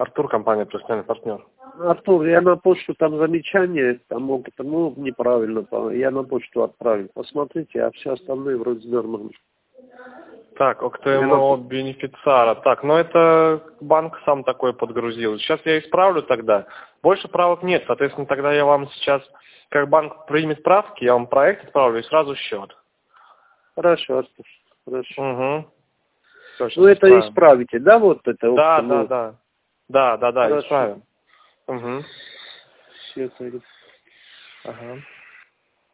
Артур, компания «Профессиональный партнер». Артур, я на почту там замечание, там могут, ну, неправильно, я на почту отправил. Посмотрите, а все остальные вроде нормально. Так, ОКТМО бенефициара. Так, ну это банк сам такой подгрузил. Сейчас я исправлю тогда. Больше правок нет, соответственно, тогда я вам сейчас, как банк примет правки, я вам проект отправлю и сразу счет. Хорошо, Артур, хорошо. Угу. Ну это исправите, да, вот это? Да, Хорошо. исправим. Угу. Все, тогда. Ага.